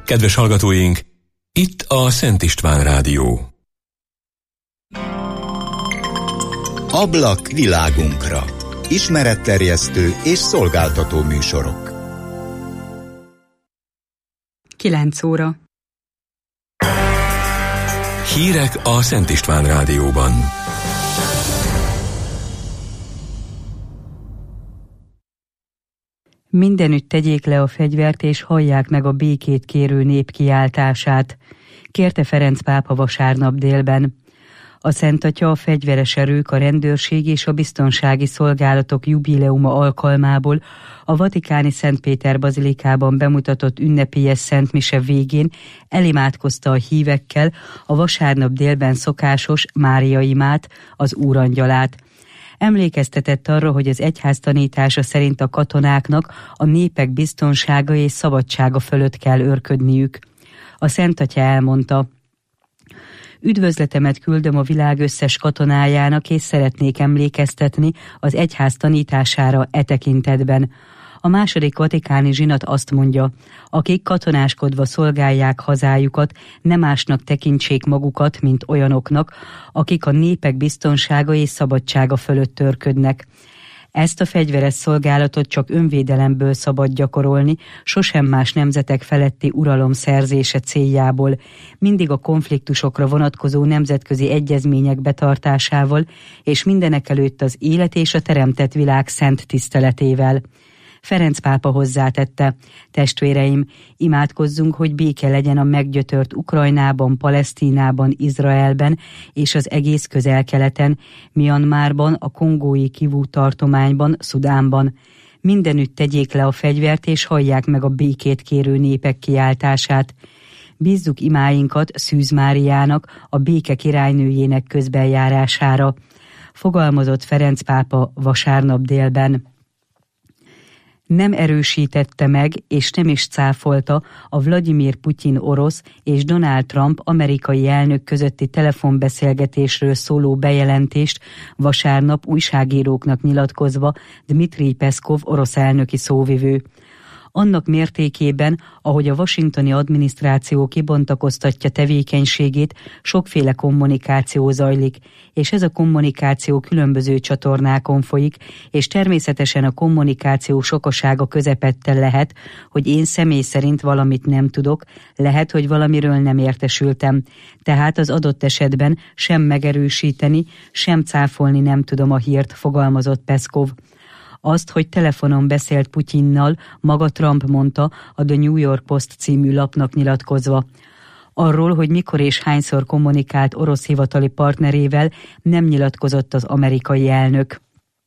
Kedves hallgatóink, itt a Szent István Rádió. Ablak világunkra. Ismeretterjesztő és szolgáltató műsorok. 9 óra. Hírek a Szent István Rádióban. Mindenütt tegyék le a fegyvert és hallják meg a békét kérő nép kiáltását, kérte Ferenc pápa vasárnap délben. A Szent Atya a fegyveres erők, a rendőrség és a biztonsági szolgálatok jubileuma alkalmából a vatikáni Szent Péter bazilikában bemutatott ünnepélyes szentmise végén elimádkozta a hívekkel a vasárnap délben szokásos Mária imát, az Úrangyalát. Emlékeztetett arra, hogy az egyház tanítása szerint a katonáknak a népek biztonsága és szabadsága fölött kell őrködniük. A Szent Atya elmondta: üdvözletemet küldöm a világ összes katonájának, és szeretnék emlékeztetni az egyház tanítására e tekintetben. A második vatikáni zsinat azt mondja: akik katonáskodva szolgálják hazájukat, nem másnak tekintsék magukat, mint olyanoknak, akik a népek biztonsága és szabadsága fölött törködnek. Ezt a fegyveres szolgálatot csak önvédelemből szabad gyakorolni, sosem más nemzetek feletti uralom szerzése céljából, mindig a konfliktusokra vonatkozó nemzetközi egyezmények betartásával, és mindenekelőtt az élet és a teremtett világ szent tiszteletével. Ferenc pápa hozzátette: testvéreim, imádkozzunk, hogy béke legyen a meggyötört Ukrajnában, Palesztinában, Izraelben és az egész Közel-Keleten, Myanmarban, a kongói Kivu tartományban, Szudánban. Mindenütt tegyék le a fegyvert és hallják meg a békét kérő népek kiáltását. Bízzuk imáinkat Szűz Máriának, a béke királynőjének közbenjárására, fogalmazott Ferenc pápa vasárnap délben. Nem erősítette meg, és nem is cáfolta a Vladimir Putyin orosz és Donald Trump amerikai elnök közötti telefonbeszélgetésről szóló bejelentést vasárnap újságíróknak nyilatkozva Dmitrij Peszkov orosz elnöki szóvivő. Annak mértékében, ahogy a washingtoni adminisztráció kibontakoztatja tevékenységét, sokféle kommunikáció zajlik, és ez a kommunikáció különböző csatornákon folyik, és természetesen a kommunikáció sokasága közepette lehet, hogy én személy szerint valamit nem tudok, lehet, hogy valamiről nem értesültem. Tehát az adott esetben sem megerősíteni, sem cáfolni nem tudom a hírt, fogalmazott Peszkov. Azt, hogy telefonon beszélt Putyinnal, maga Trump mondta a The New York Post című lapnak nyilatkozva. Arról, hogy mikor és hányszor kommunikált orosz hivatali partnerével, nem nyilatkozott az amerikai elnök.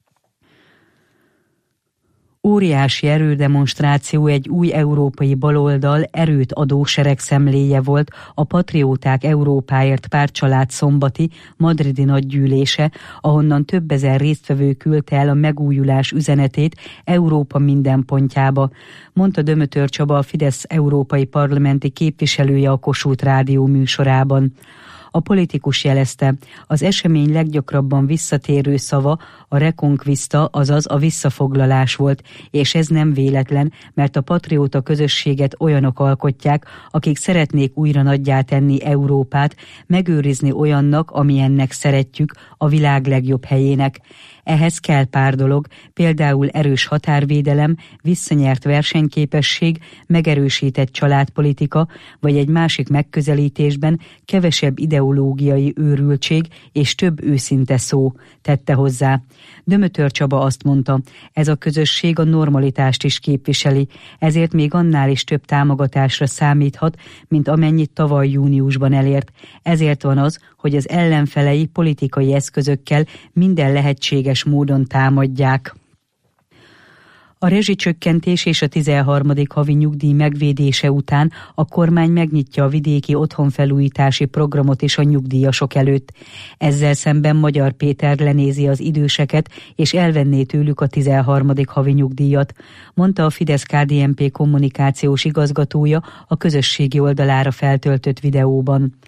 Óriási erődemonstráció egy új európai baloldal erőt adó seregszemléje volt a Patrióták Európáért pártcsalád szombati madridi nagygyűlése, ahonnan több ezer résztvevő küldte el a megújulás üzenetét Európa minden pontjába, mondta Dömötör Csaba, a Fidesz európai parlamenti képviselője a Kossuth Rádió műsorában. A politikus jelezte, az esemény leggyakrabban visszatérő szava a reconquista, azaz a visszafoglalás volt, és ez nem véletlen, mert a patrióta közösséget olyanok alkotják, akik szeretnék újra nagyjá tenni Európát, megőrizni olyannak, amilyennek szeretjük, a világ legjobb helyének. Ehhez kell pár dolog, például erős határvédelem, visszanyert versenyképesség, megerősített családpolitika, vagy egy másik megközelítésben kevesebb ideológiai őrültség és több őszinte szó, tette hozzá. Dömötör Csaba azt mondta, ez a közösség a normalitást is képviseli, ezért még annál is több támogatásra számíthat, mint amennyit tavaly júniusban elért. Ezért van az, hogy az ellenfelei politikai eszközökkel minden lehetséges módon támadják. A rezsicsökkentés és a 13. havi nyugdíj megvédése után a kormány megnyitja a vidéki otthonfelújítási programot is a nyugdíjasok előtt. Ezzel szemben Magyar Péter lenézi az időseket, és elvenné tőlük a 13. havi nyugdíjat, mondta a Fidesz-KDNP kommunikációs igazgatója a közösségi oldalára feltöltött videóban.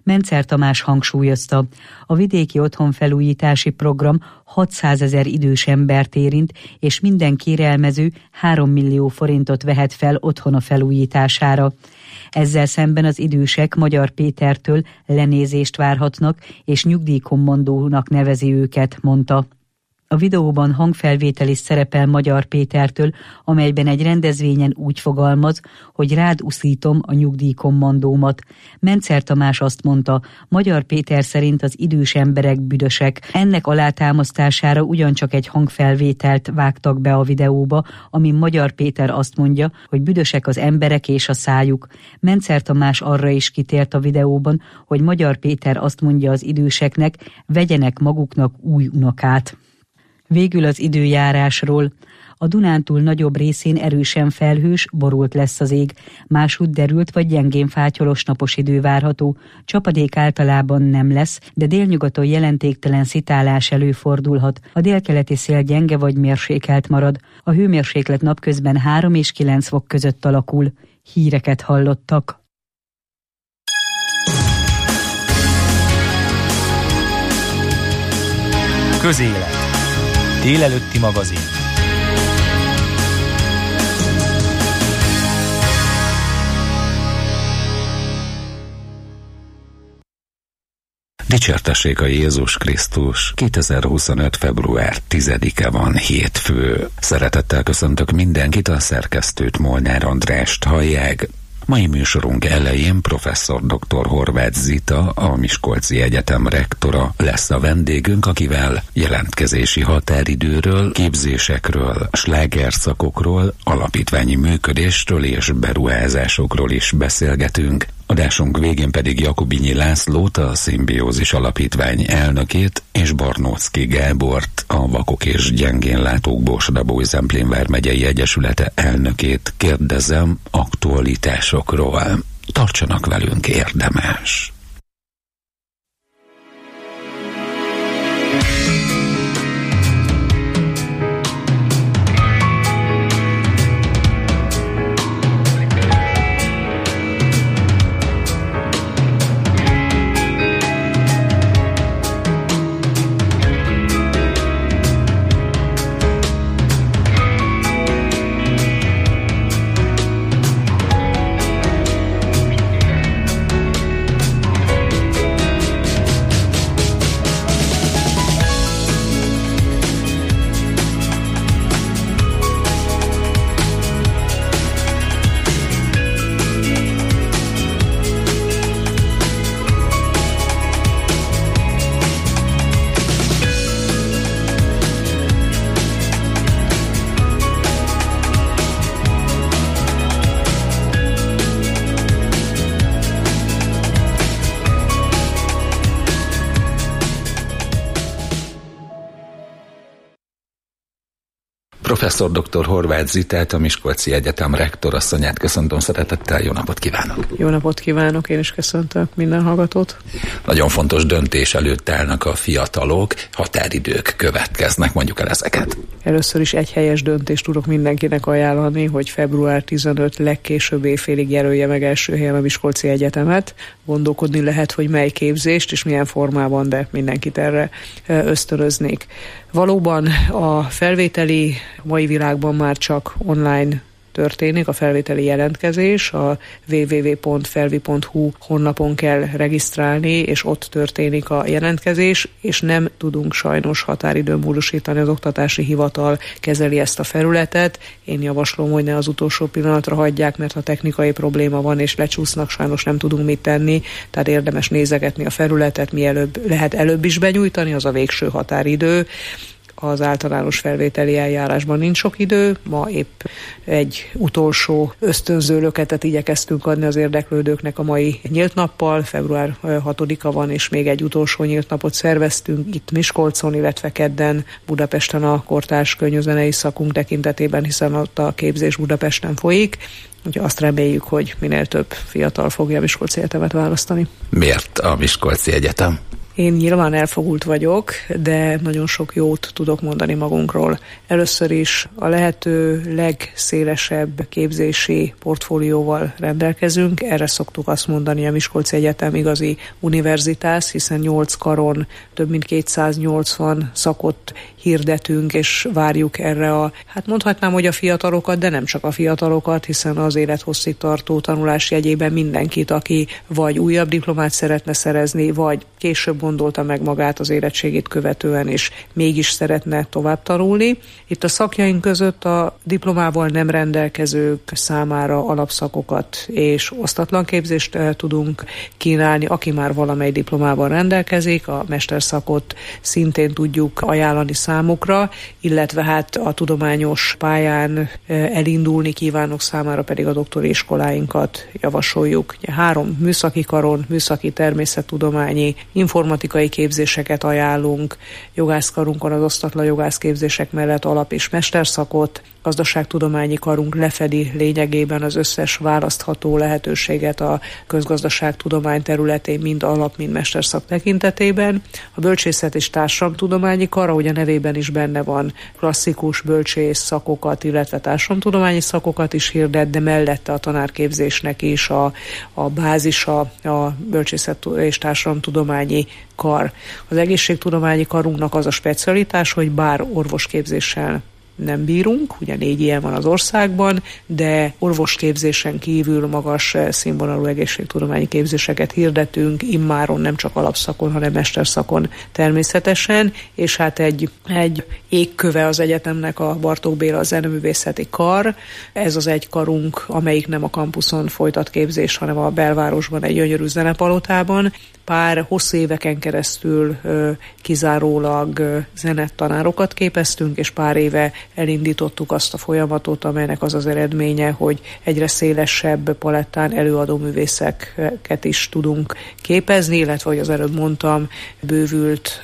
Mencer Tamás hangsúlyozta, a vidéki otthonfelújítási program 600 000 idős embert érint, és minden kérelmező 3 millió forintot vehet fel otthona felújítására. Ezzel szemben az idősek Magyar Pétertől lenézést várhatnak, és nyugdíjkommandónak nevezi őket, mondta. A videóban hangfelvétel is szerepel Magyar Pétertől, amelyben egy rendezvényen úgy fogalmaz, hogy rád uszítom a nyugdíjkommandómat. Mencer Tamás azt mondta, Magyar Péter szerint az idős emberek büdösek. Ennek alátámasztására ugyancsak egy hangfelvételt vágtak be a videóba, amin Magyar Péter azt mondja, hogy büdösek az emberek és a szájuk. Mencer Tamás arra is kitért a videóban, hogy Magyar Péter azt mondja az időseknek, vegyenek maguknak új unokát. Végül az időjárásról. A Dunántúl nagyobb részén erősen felhős, borult lesz az ég. Másútt derült vagy gyengén fátyolos napos idő várható. Csapadék általában nem lesz, de délnyugaton jelentéktelen szitálás előfordulhat. A délkeleti szél gyenge vagy mérsékelt marad. A hőmérséklet napközben 3 és 9 fok között alakul. Híreket hallottak. Közélet. Délelőtti magazin. Dicsértessék a Jézus Krisztus. 2025. február 10-e van, hétfő. Szeretettel köszöntök mindenkit, a szerkesztőt, Molnár Andrást hallják. Mai műsorunk elején professzor dr. Horváth Zita, a Miskolci Egyetem rektora lesz a vendégünk, akivel jelentkezési határidőről, képzésekről, slágerszakokról, alapítványi működésről és beruházásokról is beszélgetünk. Adásunk végén pedig Jakubinyi Lászlót, a Szimbiózis Alapítvány elnökét, és Barnóczky Gábort, a Vakok és Gyengénlátók Borsod-Abaúj-Zemplén vármegyei egyesülete elnökét kérdezem aktualitásokról. Tartsanak velünk, érdemes! Professzor dr. Horváth Zitát, a Miskolci Egyetem rektorasszonyát köszöntöm szeretettel, jó napot kívánok! Jó napot kívánok, én is köszöntök minden hallgatót. Nagyon fontos döntés előtt állnak a fiatalok, határidők következnek, mondjuk el ezeket. Először is egy helyes döntést tudok mindenkinek ajánlani, hogy február 15 legkésőbb éjfélig jelölje meg első helyen a Miskolci Egyetemet. Gondolkodni lehet, hogy mely képzést és milyen formában, de mindenkit erre ösztönöznék. Valóban a felvételi mai világban már csak online történik, a felvételi jelentkezés, a www.felvi.hu honlapon kell regisztrálni, és ott történik a jelentkezés, és nem tudunk sajnos határidőn módosítani, az Oktatási Hivatal kezeli ezt a felületet. Én javaslom, hogy ne az utolsó pillanatra hagyják, mert ha technikai probléma van, és lecsúsznak, sajnos nem tudunk mit tenni, tehát érdemes nézegetni a felületet, mielőbb lehet előbb is benyújtani, az a végső határidő. Az általános felvételi eljárásban nincs sok idő, ma épp egy utolsó ösztönző löketet igyekeztünk adni az érdeklődőknek a mai nyílt nappal, február 6-a van, és még egy utolsó nyílt napot szerveztünk itt Miskolcon, illetve kedden Budapesten a kortárs könnyűzenei szakunk tekintetében, hiszen ott a képzés Budapesten folyik. Úgyhogy azt reméljük, hogy minél több fiatal fogja a Miskolci Egyetemet választani. Miért a Miskolci Egyetem? Én nyilván elfogult vagyok, de nagyon sok jót tudok mondani magunkról. Először is a lehető legszélesebb képzési portfólióval rendelkezünk. Erre szoktuk azt mondani, a Miskolci Egyetem igazi univerzitás, hiszen 8 karon több mint 280 szakot hirdetünk, és várjuk erre mondhatnám, hogy a fiatalokat, de nem csak a fiatalokat, hiszen az élethosszig tartó tanulás jegyében mindenkit, aki vagy újabb diplomát szeretne szerezni, vagy később gondolta meg magát az érettségét követően, és mégis szeretne tovább tanulni. Itt a szakjaink között a diplomával nem rendelkezők számára alapszakokat és osztatlan képzést tudunk kínálni, aki már valamely diplomával rendelkezik, a mesterszakot szintén tudjuk ajánlani számukra, illetve a tudományos pályán elindulni kívánok számára pedig a doktori iskoláinkat javasoljuk. 3 műszaki karon, műszaki természettudományi, informatikai képzéseket ajánlunk, jogászkarunkon az osztatlan jogászképzések mellett alap- és mesterszakot, gazdaságtudományi karunk lefedi lényegében az összes választható lehetőséget a közgazdaságtudomány területén, mind alap, mind mesterszak tekintetében. A bölcsészet és társadalomtudományi kar, ahogy a nevében is benne van, klasszikus bölcsész szakokat, illetve társadalomtudományi szakokat is hirdet, de mellette a tanárképzésnek is a bázisa a bölcsészet és társadalomtudományi kar. Az egészségtudományi karunknak az a specialitás, hogy bár orvosképzéssel nem bírunk, ugye 4 ilyen van az országban, de orvosképzésen kívül magas színvonalú egészségtudományi képzéseket hirdetünk, immáron nem csak alapszakon, hanem mesterszakon természetesen, és egy égköve az egyetemnek a Bartók Béla zeneművészeti kar. Ez az egy karunk, amelyik nem a kampuszon folytat képzés, hanem a belvárosban, egy gyönyörű zenepalotában. Pár hosszú éveken keresztül kizárólag zenetanárokat képeztünk, és pár éve elindítottuk azt a folyamatot, amelynek az az eredménye, hogy egyre szélesebb palettán előadó művészeket is tudunk képezni, illetve, ahogy az előbb mondtam, bővült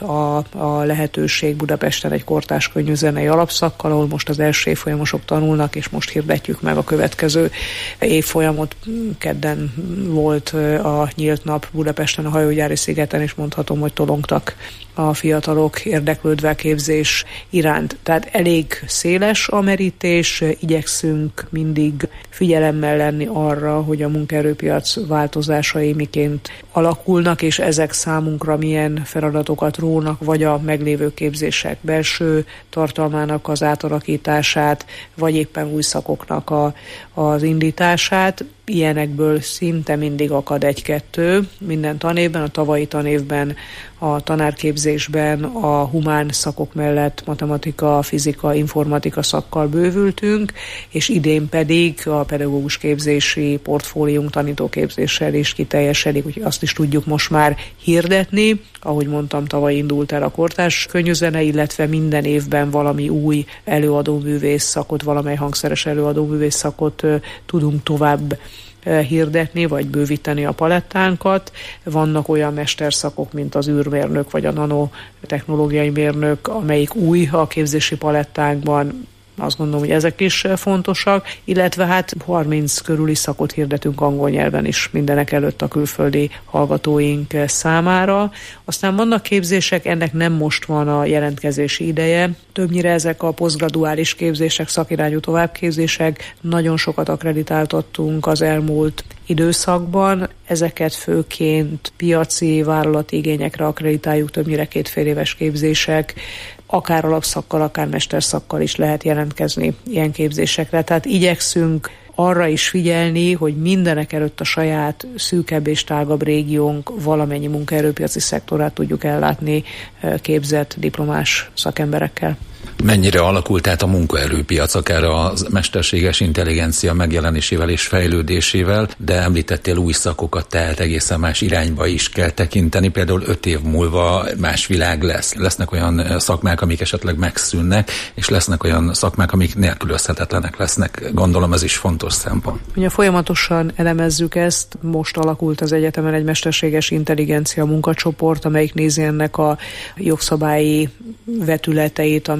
a lehetőség Budapesten egy kortárs könnyű zenei alapszakkal, ahol most az első évfolyamosok tanulnak, és most hirdetjük meg a következő évfolyamot. Kedden volt a nyílt nap Budapesten, a Hajógyári szigeten, és mondhatom, hogy tolongtak a fiatalok érdeklődve a képzés iránt. Tehát elég széles a merítés, igyekszünk mindig figyelemmel lenni arra, hogy a munkaerőpiac változásai miként alakulnak, és ezek számunkra milyen feladatokat rónak, vagy a meglévő képzések belső tartalmának az átalakítását, vagy éppen új szakoknak az indítását. Ilyenekből szinte mindig akad 1-2 minden tanévben. A tavalyi tanévben a tanárképzésben a humán szakok mellett matematika, fizika, informatika szakkal bővültünk, és idén pedig a pedagógus képzési portfóliunk tanítóképzéssel is kiteljesedik, úgyhogy azt is tudjuk most már hirdetni. Ahogy mondtam, tavaly indult el a kortárs könnyűzene, illetve minden évben valami új előadóművész szakot, valamely hangszeres előadóművész szakot tudunk tovább hirdetni, vagy bővíteni a palettánkat. Vannak olyan mesterszakok, mint az űrmérnök, vagy a nanotechnológiai mérnök, amelyik új a képzési palettánkban. Azt gondolom, hogy ezek is fontosak, illetve 30 körüli szakot hirdetünk angol nyelven is mindenek előtt a külföldi hallgatóink számára. Aztán vannak képzések, ennek nem most van a jelentkezési ideje. Többnyire ezek a posztgraduális képzések, szakirányú továbbképzések. Nagyon sokat akreditáltattunk az elmúlt időszakban. Ezeket főként piaci, vállalati igényekre akreditáljuk, többnyire 2 féléves képzések. Akár alapszakkal, akár mesterszakkal is lehet jelentkezni ilyen képzésekre. Tehát igyekszünk arra is figyelni, hogy mindenek előtt a saját szűkebb és tágabb régiónk valamennyi munkaerőpiaci szektorát tudjuk ellátni képzett diplomás szakemberekkel. Mennyire alakult át a munkaerőpiac, akár a mesterséges intelligencia megjelenésével és fejlődésével, de említettél új szakokat, tehát egészen más irányba is kell tekinteni. Például 5 év múlva más világ lesz. Lesznek olyan szakmák, amik esetleg megszűnnek, és lesznek olyan szakmák, amik nélkülözhetetlenek lesznek. Gondolom ez is fontos szempont. Ugye folyamatosan elemezzük ezt. Most alakult az egyetemen egy mesterséges intelligencia munkacsoport, amelyik nézi ennek a jogszabályi vetületeit, ami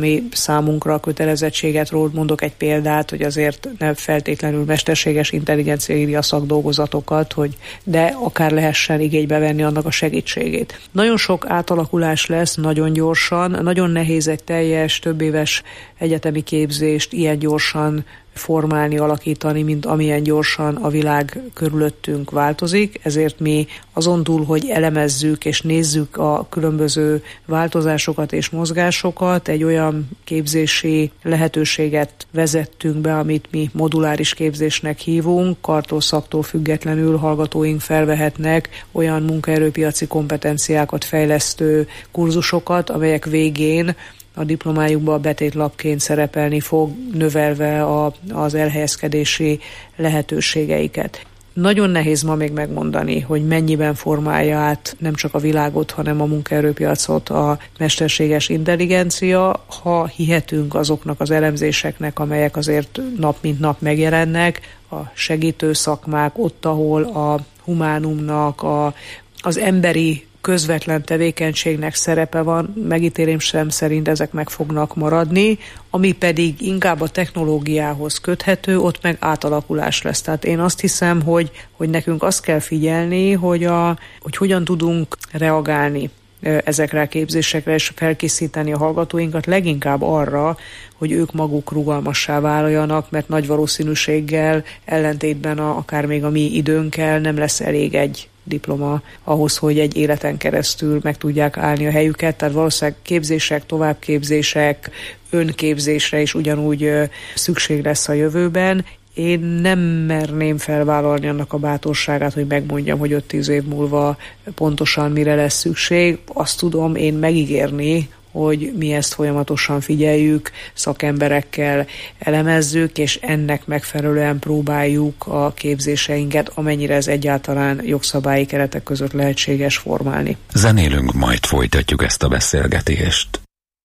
biztosítani számunkra a kötelezettséget. Róla mondok egy példát, hogy azért nem feltétlenül mesterséges intelligencia írja a szakdolgozatokat, de akár lehessen igénybe venni annak a segítségét. Nagyon sok átalakulás lesz, nagyon gyorsan, nagyon nehéz egy teljes, többéves egyetemi képzést ilyen gyorsan formálni, alakítani, mint amilyen gyorsan a világ körülöttünk változik, ezért mi azon túl, hogy elemezzük és nézzük a különböző változásokat és mozgásokat, egy olyan képzési lehetőséget vezettünk be, amit mi moduláris képzésnek hívunk, kartól szaktól függetlenül hallgatóink felvehetnek olyan munkaerőpiaci kompetenciákat fejlesztő kurzusokat, amelyek végén a diplomájukban a betétlapként szerepelni fog, növelve az elhelyezkedési lehetőségeiket. Nagyon nehéz ma még megmondani, hogy mennyiben formálja át nem csak a világot, hanem a munkaerőpiacot a mesterséges intelligencia, ha hihetünk azoknak az elemzéseknek, amelyek azért nap mint nap megjelennek, a segítő szakmák, ott, ahol a humánumnak, az emberi közvetlen tevékenységnek szerepe van, megítélésem szerint ezek meg fognak maradni, ami pedig inkább a technológiához köthető, ott meg átalakulás lesz. Tehát én azt hiszem, hogy nekünk azt kell figyelni, hogy hogyan tudunk reagálni ezekre a képzésekre, és felkészíteni a hallgatóinkat leginkább arra, hogy ők maguk rugalmassá váljanak, mert nagy valószínűséggel ellentétben akár még a mi időnkkel nem lesz elég egy diploma ahhoz, hogy egy életen keresztül meg tudják állni a helyüket, tehát valószínűleg képzések, továbbképzések, önképzésre is ugyanúgy szükség lesz a jövőben. Én nem merném felvállalni annak a bátorságát, hogy megmondjam, hogy 5-10 év múlva pontosan mire lesz szükség. Azt tudom én megígérni, hogy mi ezt folyamatosan figyeljük, szakemberekkel elemezzük, és ennek megfelelően próbáljuk a képzéseinket, amennyire ez egyáltalán jogszabályi keretek között lehetséges formálni. Zenélünk, majd folytatjuk ezt a beszélgetést.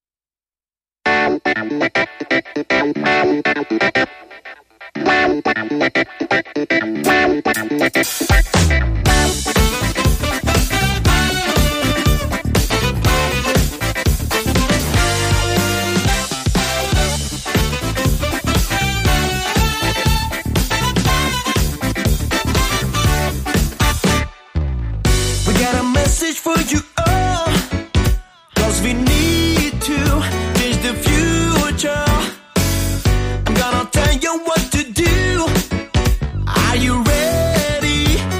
For you all, 'cause we need to change the future. I'm gonna tell you what to do. Are you ready?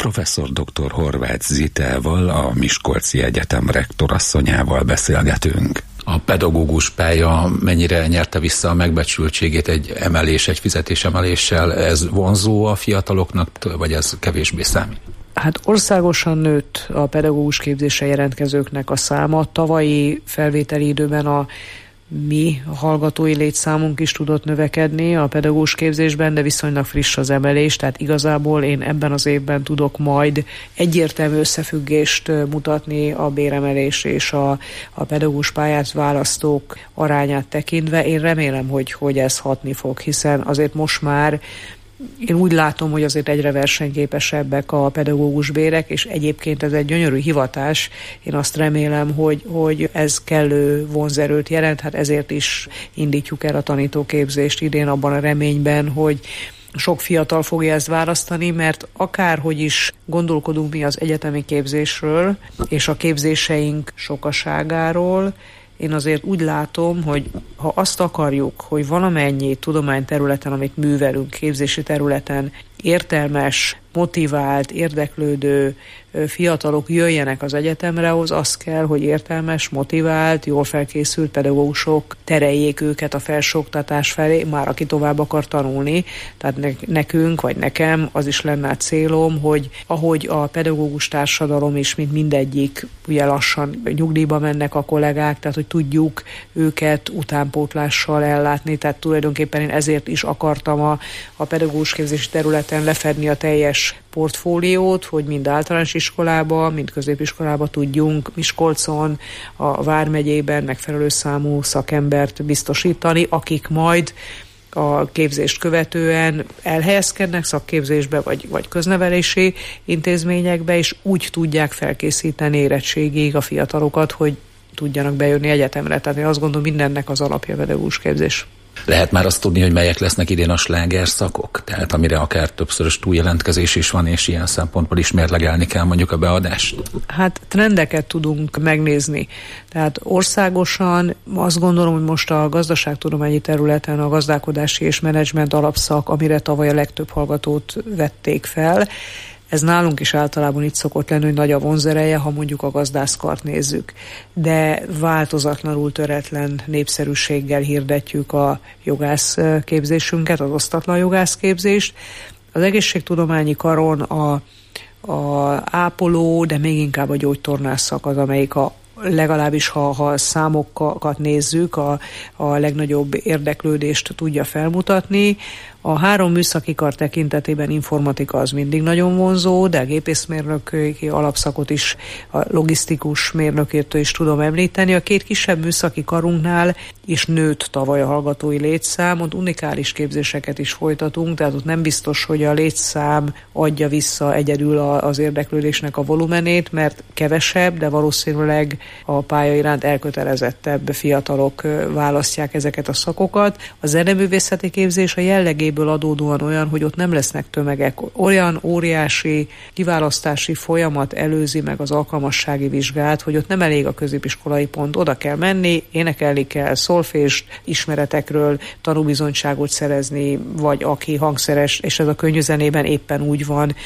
Professzor dr. Horváth Zitával, a Miskolci Egyetem rektorasszonyával beszélgetünk. A pedagógus pálya mennyire nyerte vissza a megbecsültségét egy fizetésemeléssel? Ez vonzó a fiataloknak, vagy ez kevésbé számít? Hát országosan nőtt a pedagógus képzésre jelentkezőknek a száma. Tavalyi felvételi időben a mi hallgatói létszámunk is tudott növekedni a pedagógus képzésben, de viszonylag friss az emelés, tehát igazából én ebben az évben tudok majd egyértelmű összefüggést mutatni a béremelés és a pedagógus pályát választók arányát tekintve. Én remélem, hogy ez hatni fog, hiszen azért most már én úgy látom, hogy azért egyre versenyképesebbek a pedagógus bérek, és egyébként ez egy gyönyörű hivatás. Én azt remélem, hogy ez kellő vonzerőt jelent, hát ezért is indítjuk el a tanítóképzést idén abban a reményben, hogy sok fiatal fogja ezt választani, mert akárhogy is gondolkodunk mi az egyetemi képzésről és a képzéseink sokaságáról, én azért úgy látom, hogy ha azt akarjuk, hogy valamennyi tudományterületen, amit művelünk, képzési területen értelmes, motivált, érdeklődő fiatalok jöjjenek az egyetemre, ahhoz az kell, hogy értelmes, motivált, jól felkészült pedagógusok tereljék őket a felsőoktatás felé, már aki tovább akar tanulni. Tehát nekünk, vagy nekem az is lenne a célom, hogy ahogy a pedagógus társadalom is, mint mindegyik, ugye lassan nyugdíjba mennek a kollégák, tehát hogy tudjuk őket utánpótlással ellátni, tehát tulajdonképpen én ezért is akartam a pedagógus képzési területen lefedni a teljes portfóliót, hogy mind általános iskolába, mind középiskolába tudjunk Miskolcon, a Vármegyében megfelelő számú szakembert biztosítani, akik majd a képzést követően elhelyezkednek szakképzésbe vagy köznevelési intézményekbe, és úgy tudják felkészíteni érettségig a fiatalokat, hogy tudjanak bejönni egyetemre. Tehát én azt gondolom, mindennek az alapja pedagógus képzés. Lehet már azt tudni, hogy melyek lesznek idén a sláger szakok? Tehát amire akár többszörös túljelentkezés is van, és ilyen szempontból is mérlegelni kell mondjuk a beadást? Hát trendeket tudunk megnézni. Tehát országosan azt gondolom, hogy most a gazdaságtudományi területen a gazdálkodási és menedzsment alapszak, amire tavaly a legtöbb hallgatót vették fel, ez nálunk is általában itt szokott lenni, hogy nagy a vonzereje, ha mondjuk a gazdászkart nézzük. De változatlanul töretlen népszerűséggel hirdetjük a jogászképzésünket, az osztatlan jogászképzést. Az egészségtudományi karon a ápoló, de még inkább a gyógytornász szak az, amelyik legalábbis ha számokat nézzük, a legnagyobb érdeklődést tudja felmutatni. A 3 műszaki kar tekintetében informatika az mindig nagyon vonzó, de a gépészmérnöki alapszakot is, a logisztikus mérnökértől is tudom említeni. A 2 kisebb műszaki karunknál is nőtt tavaly a hallgatói létszám, ott unikális képzéseket is folytatunk, tehát ott nem biztos, hogy a létszám adja vissza egyedül az érdeklődésnek a volumenét, mert kevesebb, de valószínűleg a pálya iránt elkötelezettebb fiatalok választják ezeket a szakokat. A zeneművészeti képzés a jellegéből adódóan olyan, hogy ott nem lesznek tömegek. Olyan óriási kiválasztási folyamat előzi meg az alkalmassági vizsgát, hogy ott nem elég a középiskolai pont. Oda kell menni, énekelni kell, szolfést, ismeretekről tanúbizonyságot szerezni, vagy aki hangszeres, és ez a könnyű zenében éppen úgy van,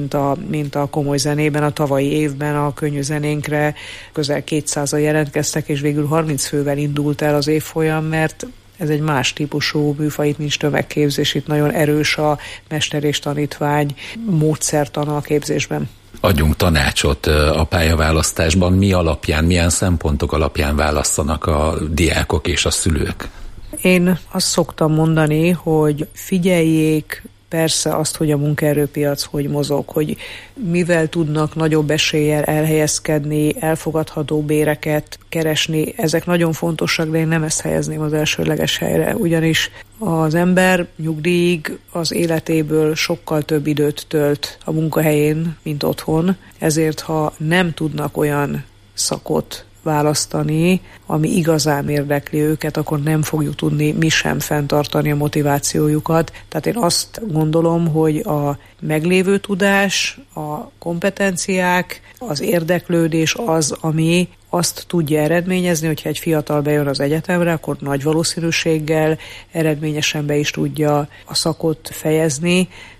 mint a komoly zenében. A tavalyi évben a könnyű zenénkre közel 200-an jelentkeztek, és végül 30 fővel indult el az évfolyam, mert ez egy más típusú műfaj, itt nincs tömegképzés, itt nagyon erős a mester és tanítvány módszertana a képzésben. Adjunk tanácsot a pályaválasztásban, mi alapján, milyen szempontok alapján válasszanak a diákok és a szülők? Én azt szoktam mondani, hogy figyeljék persze azt, hogy a munkaerőpiac hogy mozog, hogy mivel tudnak nagyobb eséllyel elhelyezkedni, elfogadható béreket keresni, ezek nagyon fontosak, de én nem ezt helyezném az elsődleges helyre, ugyanis az ember nyugdíjig az életéből sokkal több időt tölt a munkahelyén, mint otthon, ezért ha nem tudnak olyan szakot választani, ami igazán érdekli őket, akkor nem fogjuk tudni mi sem fenntartani a motivációjukat. Tehát én azt gondolom, hogy a meglévő tudás, a kompetenciák, az érdeklődés az, ami azt tudja eredményezni, hogyha egy fiatal bejön az egyetemre, akkor nagy valószínűséggel eredményesen be is tudja a szakot fejezni,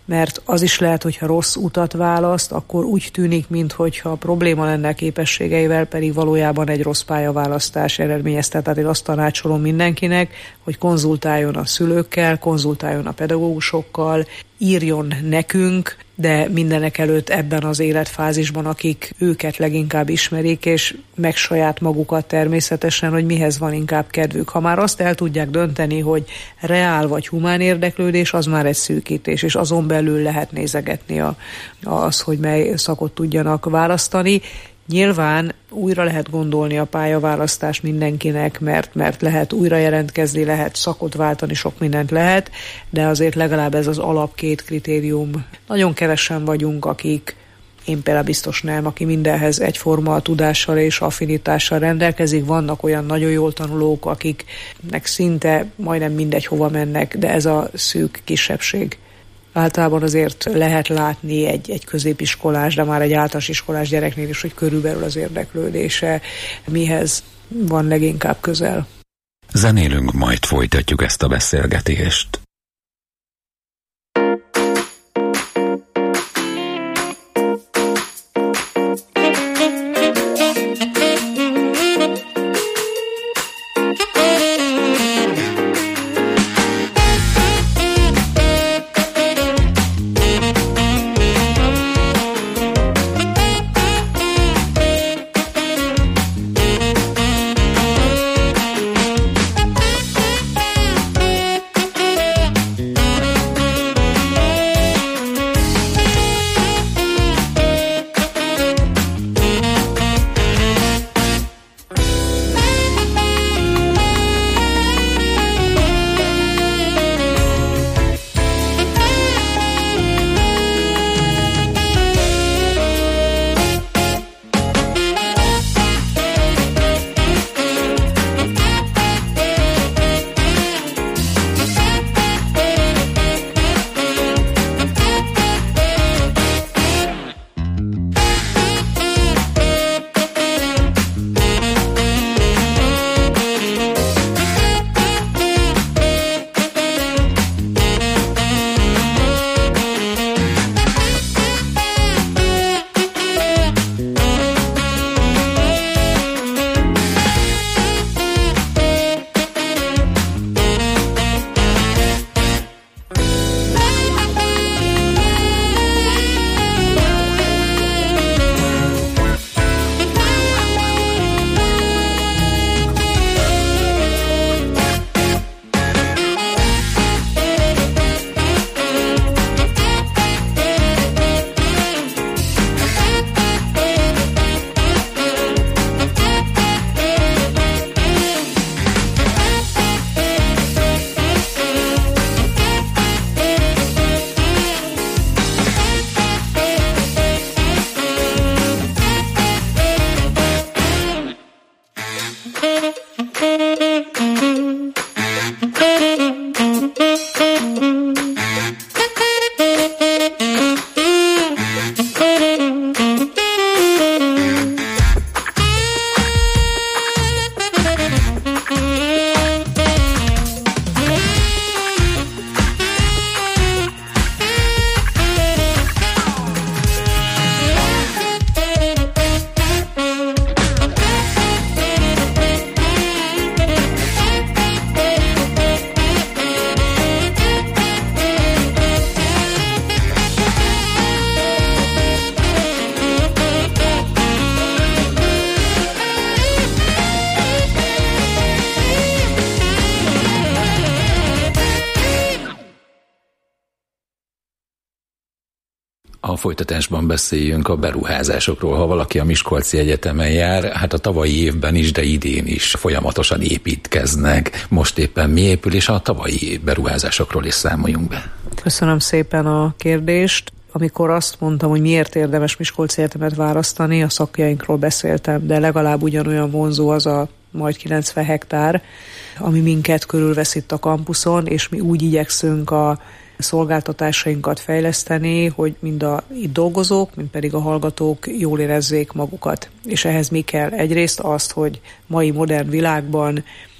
mert az is lehet, hogyha rossz utat választ, akkor úgy tűnik, minthogyha probléma lenne képességeivel, pedig valójában egy rossz pályaválasztás eredményezte. Tehát én azt tanácsolom mindenkinek, hogy konzultáljon a szülőkkel, konzultáljon a pedagógusokkal, írjon nekünk, de mindenek előtt ebben az életfázisban, akik őket leginkább ismerik, és meg saját magukat természetesen, hogy mihez van inkább kedvük. Ha már azt el tudják dönteni, hogy reál vagy humán érdeklődés, az már egy szűkítés, és azon belül lehet nézegetni az, hogy mely szakot tudjanak választani. Nyilván újra lehet gondolni a pályaválasztást mindenkinek, mert lehet újra jelentkezni, lehet szakot váltani, sok mindent lehet, de azért legalább ez az alap 2 kritérium. Nagyon kevesen vagyunk, akik, én például biztos nem, aki mindenhez egyforma tudással és affinitással rendelkezik. Vannak olyan nagyon jól tanulók, akiknek szinte majdnem mindegy hova mennek, de ez a szűk kisebbség. Általában azért lehet látni egy középiskolás, de már egy általános iskolás gyereknél is, hogy körülbelül az érdeklődése mihez van leginkább közel. Zenélünk, majd folytatjuk ezt a beszélgetést. A folytatásban beszéljünk a beruházásokról. Ha valaki a Miskolci Egyetemen jár, hát a tavalyi évben is, de idén is folyamatosan építkeznek. Most éppen mi épül, és a tavalyi beruházásokról is számoljunk be. Köszönöm szépen a kérdést. Amikor azt mondtam, hogy miért érdemes Miskolci Egyetemet választani, a szakjainkról beszéltem, de legalább ugyanolyan vonzó az a majd 90 hektár, ami minket körülvesz itt a kampuszon, és mi úgy igyekszünk a szolgáltatásainkat fejleszteni, hogy mind a itt dolgozók, mind pedig a hallgatók jól érezzék magukat. És ehhez mi kell? Egyrészt azt, hogy mai modern világban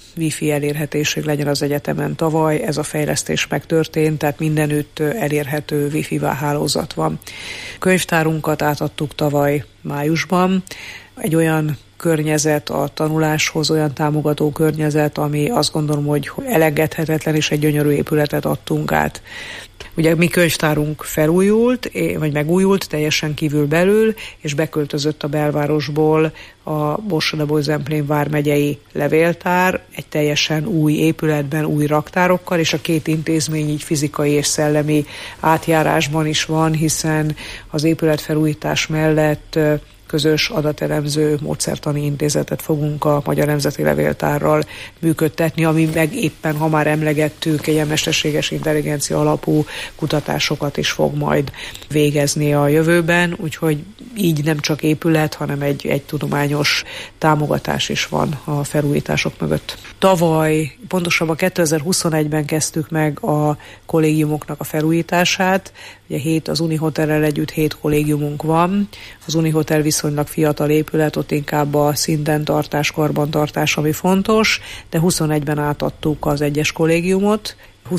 wifi elérhetőség legyen az egyetemen. Tavaly ez a fejlesztés megtörtént, tehát mindenütt elérhető wifi hálózat van. Könyvtárunkat átadtuk tavaly májusban, egy olyan környezet a tanuláshoz, olyan támogató környezet, ami azt gondolom, hogy elengedhetetlen, és egy gyönyörű épületet adtunk át. Ugye mi könyvtárunk felújult, vagy megújult teljesen kívülbelül, és beköltözött a belvárosból a Borsod-Abaúj-Zemplén vármegyei levéltár egy teljesen új épületben, új raktárokkal, és a két intézmény így fizikai és szellemi átjárásban is van, hiszen az épületfelújítás mellett közös adatelemző módszertani intézetet fogunk a Magyar Nemzeti Levéltárral működtetni, ami meg éppen, ha már emlegettük, egy mesterséges intelligencia alapú kutatásokat is fog majd végezni a jövőben, úgyhogy így nem csak épület, hanem egy tudományos támogatás is van a felújítások mögött. Tavaly, pontosabban 2021-ben kezdtük meg a kollégiumoknak a felújítását. Ugye az Unihotelrel együtt 7 kollégiumunk van. Az Unihotel viszonylag fiatal épület, ott inkább a szinten tartás, karbantartás, ami fontos, de 21-ben átadtuk az 1-es kollégiumot,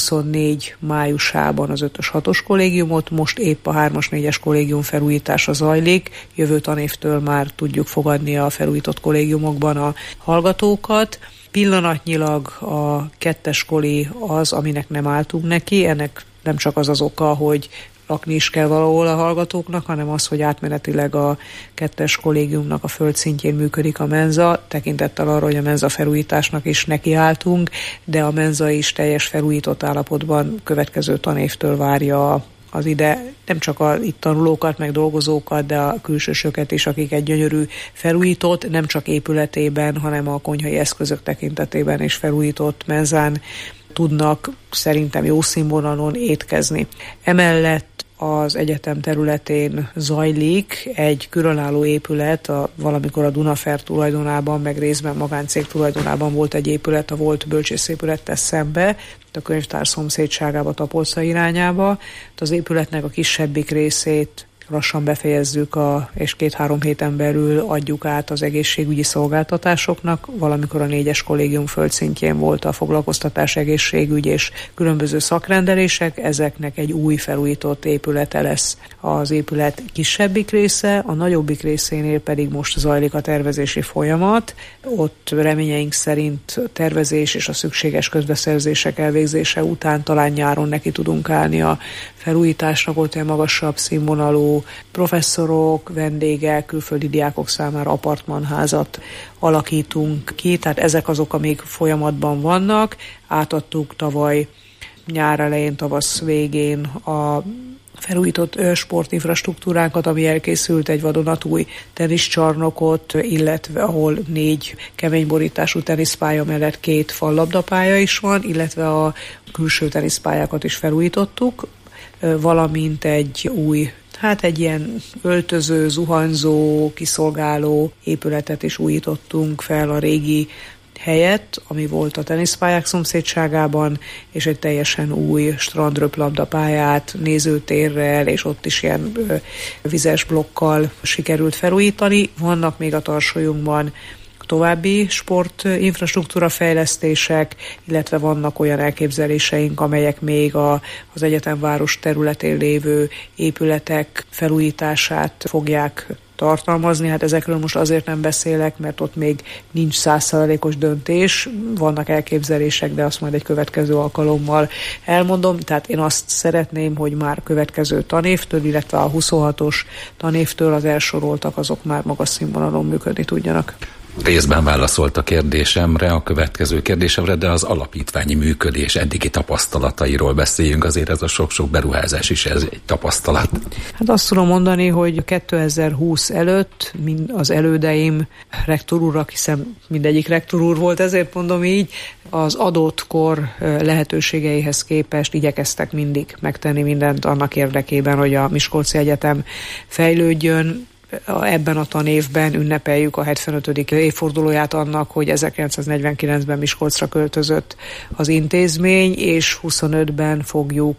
24 májusában az 5-ös 6-os kollégiumot, most épp a 3-as 4-es kollégium felújítása zajlik, jövő tanévtől már tudjuk fogadni a felújított kollégiumokban a hallgatókat. Pillanatnyilag a 2-es koli az, aminek nem álltunk neki, ennek nem csak az oka, hogy lakni is kell valahol a hallgatóknak, hanem az, hogy átmenetileg a 2-es kollégiumnak a földszintjén működik a menza, tekintettel arra, hogy a menza felújításnak is nekiálltunk, de a menza is teljes felújított állapotban következő tanévtől várja az ide nem csak a itt tanulókat, meg dolgozókat, de a külsősöket is, akik egy gyönyörű felújított, nem csak épületében, hanem a konyhai eszközök tekintetében is felújított menzán tudnak szerintem jó színvonalon étkezni. Emellett az egyetem területén zajlik egy különálló épület, valamikor a Dunafer tulajdonában, meg részben magáncég tulajdonában volt egy épület, a volt bölcsészépülettel szembe, a könyvtár szomszédságába, Tapolca irányába. Az épületnek a kisebbik részét lassan befejezzük, és 2-3 héten belül adjuk át az egészségügyi szolgáltatásoknak. Valamikor a 4-es kollégium földszintjén volt a foglalkoztatás, egészségügy és különböző szakrendelések, ezeknek egy új felújított épülete lesz az épület kisebbik része, a nagyobbik részénél pedig most zajlik a tervezési folyamat. Ott reményeink szerint tervezés és a szükséges közbeszerzések elvégzése után talán nyáron neki tudunk állni a felújításnak, ott egy magasabb színvonalú professzorok, vendégek, külföldi diákok számára apartmanházat alakítunk ki, tehát ezek azok, amik folyamatban vannak. Átadtuk tavaly nyár elején, tavasz végén a felújított sportinfrastruktúránkat, ami elkészült, egy vadonatúj teniszcsarnokot, illetve ahol 4 keményborítású teniszpálya mellett 2 fallabdapálya is van, illetve a külső teniszpályákat is felújítottuk, valamint egy új, egy ilyen öltöző, zuhanyzó, kiszolgáló épületet is újítottunk fel a régi helyett, ami volt a teniszpályák szomszédságában, és egy teljesen új strandröplabdapályát nézőtérrel, és ott is ilyen vizes blokkal sikerült felújítani. Vannak még a tarsolyunkban további sportinfrastruktúra fejlesztések, illetve vannak olyan elképzeléseink, amelyek még az egyetemváros területén lévő épületek felújítását fogják tartalmazni. Ezekről most azért nem beszélek, mert ott még nincs 100%-os döntés, vannak elképzelések, de azt majd egy következő alkalommal elmondom. Tehát én azt szeretném, hogy már következő tanévtől, illetve a 26-os tanévtől az elsoroltak, azok már magas színvonalon működni tudjanak. Részben válaszolt a kérdésemre, a következő kérdésemre, de az alapítványi működés eddigi tapasztalatairól beszéljünk, azért ez a sok-sok beruházás is, ez egy tapasztalat. Azt tudom mondani, hogy 2020 előtt az elődeim rektor úrak, hiszen mindegyik rektor úr volt, ezért mondom így, az adott kor lehetőségeihez képest igyekeztek mindig megtenni mindent annak érdekében, hogy a Miskolci Egyetem fejlődjön. Ebben a tanévben ünnepeljük a 75. évfordulóját annak, hogy 1949-ben Miskolcra költözött az intézmény, és 25-ben fogjuk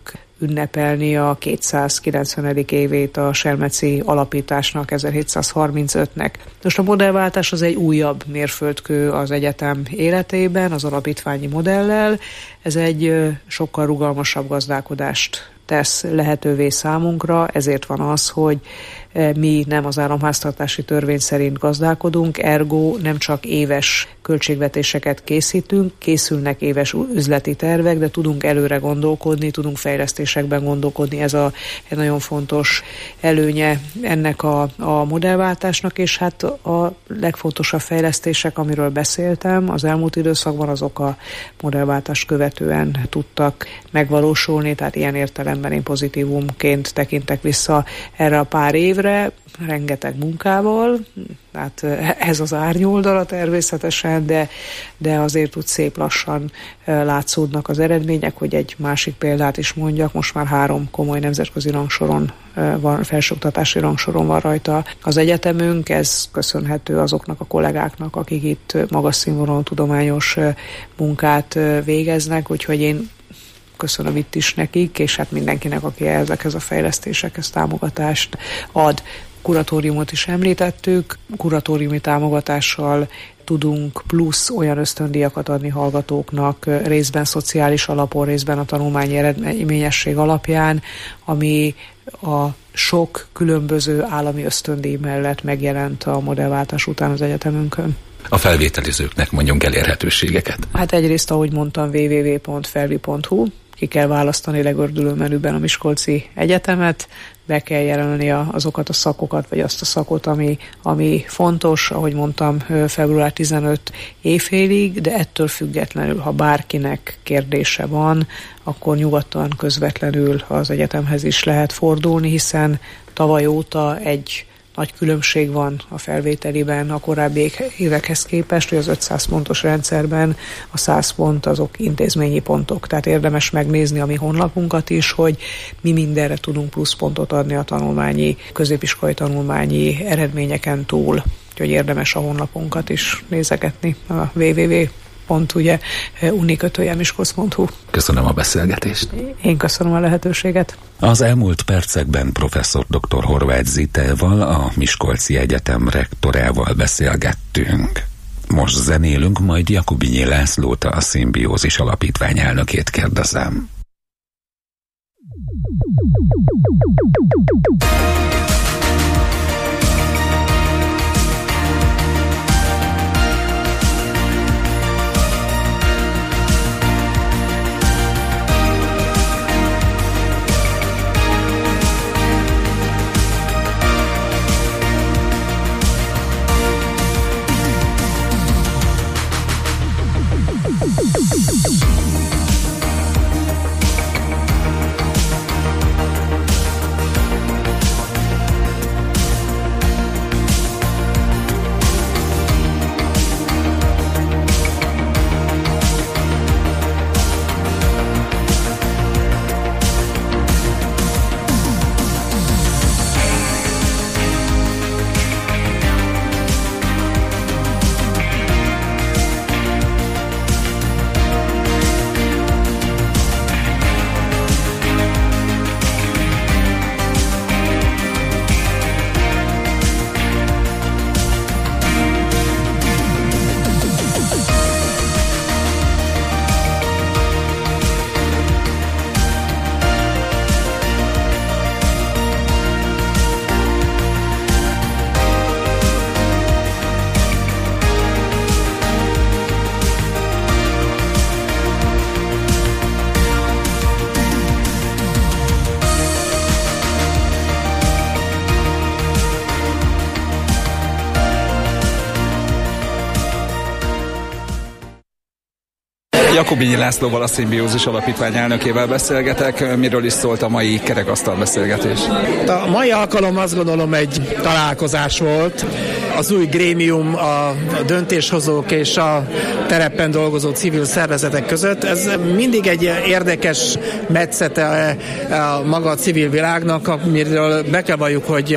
ünnepelni a 290. évét a Selmeci alapításnak, 1735-nek. Most a modellváltás az egy újabb mérföldkő az egyetem életében, az alapítványi modellel. Ez egy sokkal rugalmasabb gazdálkodást tesz lehetővé számunkra, ezért van az, hogy mi nem az államháztartási törvény szerint gazdálkodunk, ergo nem csak éves költségvetéseket készülnek éves üzleti tervek, de tudunk előre gondolkodni, tudunk fejlesztésekben gondolkodni. Ez egy nagyon fontos előnye ennek a modellváltásnak, és hát a legfontosabb fejlesztések, amiről beszéltem az elmúlt időszakban, azok a modellváltást követően tudtak megvalósulni, tehát ilyen értelemben én pozitívumként tekintek vissza erre a pár évre, rengeteg munkával, hát ez az árnyoldala természetesen, de azért úgy szép lassan látszódnak az eredmények, hogy egy másik példát is mondjak, most már 3 komoly nemzetközi rangsoron van, felsőoktatási rangsoron van rajta az egyetemünk, ez köszönhető azoknak a kollégáknak, akik itt magas színvonalú tudományos munkát végeznek, úgyhogy én köszönöm itt is nekik, és hát mindenkinek, aki ezekhez a fejlesztésekhez támogatást ad. Kuratóriumot is említettük, kuratóriumi támogatással tudunk plusz olyan ösztöndíjakat adni hallgatóknak, részben szociális alapon, részben a tanulmányi eredményesség alapján, ami a sok különböző állami ösztöndíj mellett megjelent a modellváltás után az egyetemünkön. A felvételizőknek mondjunk elérhetőségeket. Hát egyrészt, ahogy mondtam, www.felvi.hu, ki kell választani legördülő menüben a Miskolci Egyetemet, be kell jelölni azokat a szakokat, vagy azt a szakot, ami fontos, ahogy mondtam, február 15 éjfélig, de ettől függetlenül, ha bárkinek kérdése van, akkor nyugodtan közvetlenül az egyetemhez is lehet fordulni, hiszen tavaly óta egy nagy különbség van a felvételiben a korábbi évekhez képest, hogy az 500 pontos rendszerben a 100 pont azok intézményi pontok. Tehát érdemes megnézni a mi honlapunkat is, hogy mi mindenre tudunk pluszpontot adni a középiskolai tanulmányi eredményeken túl. Úgyhogy érdemes a honlapunkat is nézegetni, a www.uni-miskolc.hu. Köszönöm a beszélgetést. Én köszönöm a lehetőséget. Az elmúlt percekben professzor dr. Horváth Zitával, a Miskolci Egyetem rektorával beszélgettünk. Most zenélünk, majd Jakubinyi Lászlót, a Szimbiózis Alapítvány elnökét kérdezem. Jakubinyi Lászlóval, a Szimbiózis Alapítvány elnökével beszélgetek. Miről is szólt a mai kerekasztal beszélgetés? A mai alkalom azt gondolom egy találkozás volt. Az új grémium, a döntéshozók és a terepen dolgozó civil szervezetek között. Ez mindig egy érdekes metszete maga a civil világnak, amiről be kell valljuk, hogy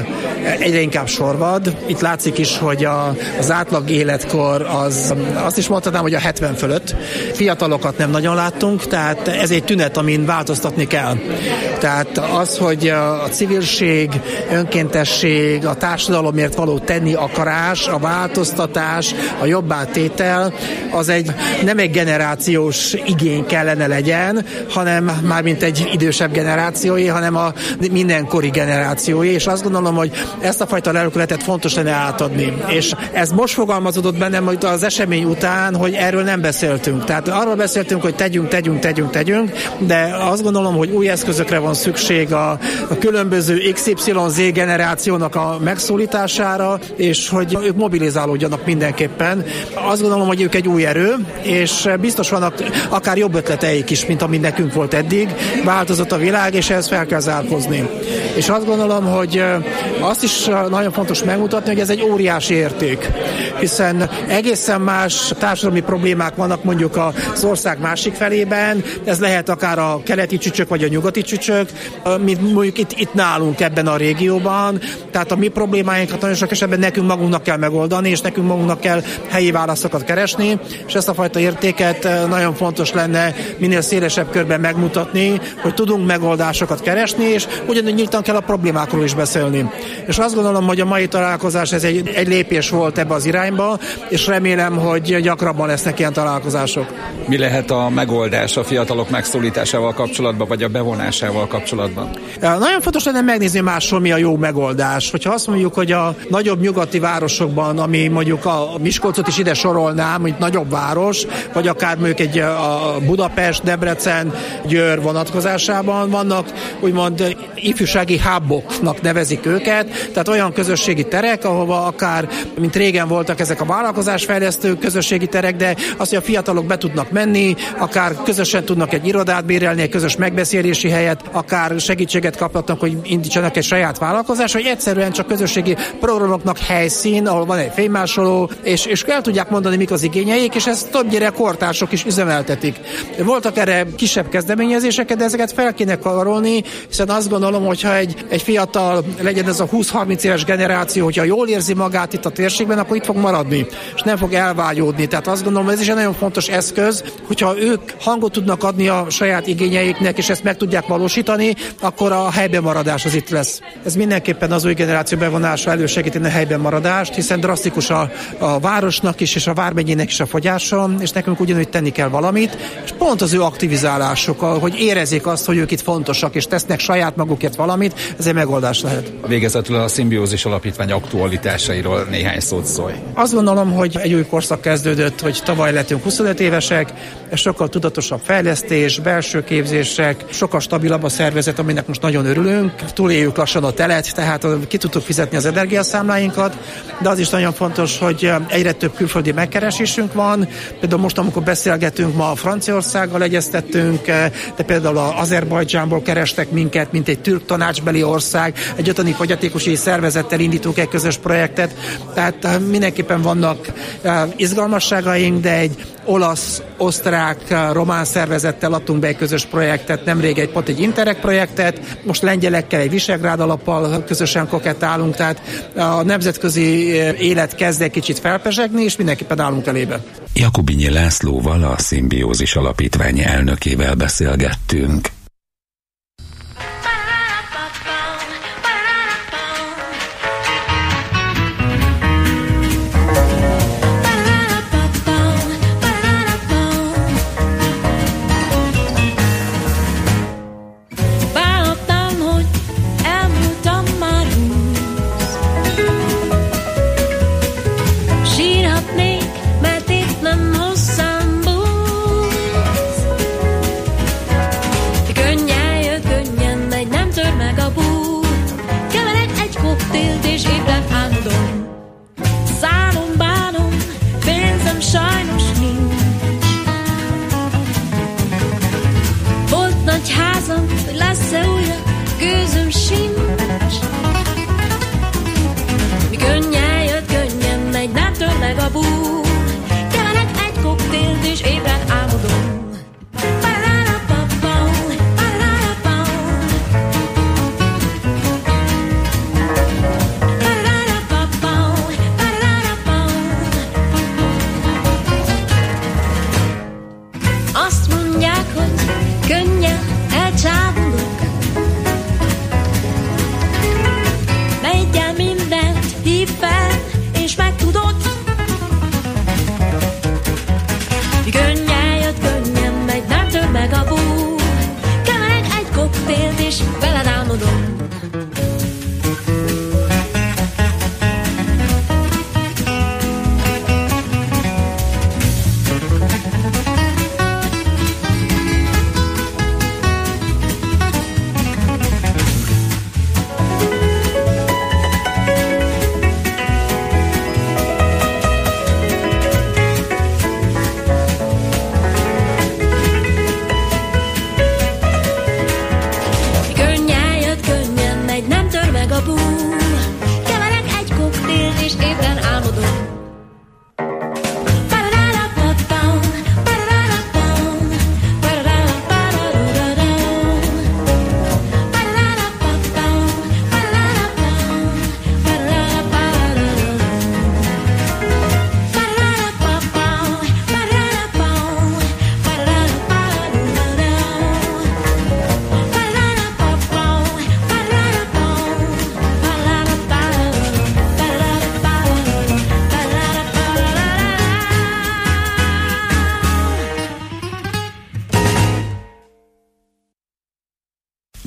egyre inkább sorvad. Itt látszik is, hogy az átlag életkor azt is mondhatnám, hogy a 70 fölött. Fiatalokat nem nagyon láttunk, tehát ez egy tünet, amin változtatni kell. Tehát az, hogy a civilség, önkéntesség, a társadalomért való tenni akarás, a változtatás, a jobbátétel, az nem egy generációs igény kellene legyen, hanem mármint egy idősebb generációi, hanem a mindenkori generációi, és azt gondolom, hogy ezt a fajta lelkületet fontos lenne átadni. És ez most fogalmazódott bennem az esemény után, hogy erről nem beszéltünk. Tehát arról beszéltünk, hogy tegyünk, de azt gondolom, hogy új eszközökre van szükség a különböző XYZ generációnak a megszólítására, és hogy ők mobilizálódjanak mindenképpen. Azt gondolom, hogy ők egy új erő, és biztos vannak akár jobb ötleteik is, mint ami nekünk volt eddig. Változott a világ, és ehhez fel kell zárkózni. És azt gondolom, hogy azt is nagyon fontos megmutatni, hogy ez egy óriási érték, hiszen egészen más társadalmi problémák vannak mondjuk az ország másik felében, ez lehet akár a keleti csücsök vagy a nyugati csücsök, mint mondjuk itt nálunk ebben a régióban, tehát a mi problémáinkat nagyon sok esetben nekünk magunknak kell megoldani, és nekünk magunknak kell helyi válaszokat keresni, és ezt a fajta értéket nagyon fontos lenne minél szélesebb körben megmutatni, hogy tudunk megoldásokat keresni, és ugyanúgy nyíltan kell a problémákról is beszélni. És azt gondolom, hogy a mai találkozás ez egy lépés volt ebbe az irányba, és remélem, hogy gyakrabban lesznek ilyen találkozások. Mi lehet a megoldás a fiatalok megszólításával kapcsolatban, vagy a bevonásával kapcsolatban? Nagyon fontos lenne megnézni máshol, mi a jó megoldás. Hogyha azt mondjuk, hogy a nagyobb nyugati városokban, ami mondjuk a Miskolcot is ide sorolnám, mint nagyobb város, vagy akár mondjuk a Budapest, Debrecen, Győr vonatkozásában vannak úgymond ifjúsági huboknak nevezik őket, tehát olyan közösségi terek, ahova akár, mint régen voltak ezek a vállalkozásfejlesztő közösségi terek, de az, hogy a fiatalok be tudnak menni, akár közösen tudnak egy irodát bérelni, egy közös megbeszélési helyet, akár segítséget kaphatnak, hogy indítsanak egy saját vállalkozást, vagy egyszerűen csak közösségi programoknak helyszín, ahol van egy fénymásoló, és el tudják mondani, mik az igényeik, és ezt többnyire kortársok is üzemeltetik. Voltak erre kisebb kezdeményezések, de ezeket fel kéne karolni, hiszen azt gondolom, hogyha egy fiatal, legyen ez a 20-30 éves generáció, hogyha jól érzi magát itt a térségben, akkor itt fog maradni, és nem fog elvágyódni. Tehát azt gondolom, ez is egy nagyon fontos eszköz, hogyha ők hangot tudnak adni a saját igényeiknek, és ezt meg tudják valósítani, akkor a helyben maradás az itt lesz. Ez mindenképpen az új generáció bevonása elősegíteni a helyben maradást, hiszen drasztikus a városnak is, és a vármegyének is a fogyása, és nekünk ugyanúgy tenni kell valamit, és pont az ő aktivizálásuk, hogy érezzék azt, hogy ők itt fontosak, és tesznek saját magukért valamit, ez egy megoldás lehet. Végezetül a Szimbiózis Alapítvány aktualitásairól néhány szót szólj. Azt gondolom, hogy egy új korszak kezdődött, hogy tavaly lettünk 25 évesek, és sokkal tudatosabb fejlesztés, belső képzések, sokkal stabilabb a szervezet, aminek most nagyon örülünk. Túléljük lassan a telet, tehát ki tudtuk fizetni az energiaszámláinkat, de az is nagyon fontos, hogy egyre több külföldi megkeresésünk van. Például most, amikor beszélgetünk, ma Franciaországgal egyeztettünk, de például az Azerbajdzsánból kerestek minket, mint egy türk tanácsbeli ország, egy ottani fogyatékosi szervezettel indítunk egy közös projektet, tehát mindenképpen vannak izgalmasságaink, de egy olasz, osztrák, román szervezettel adtunk be egy közös projektet, nemrég egy Interreg projektet, most lengyelekkel egy Visegrád alappal közösen kokettálunk, tehát a nemzetközi élet kezd egy kicsit felpezsegni, és mindenképpen állunk elébe. Jakubinyi Lászlóval, a Szimbiózis Alapítvány elnökével beszélgettünk.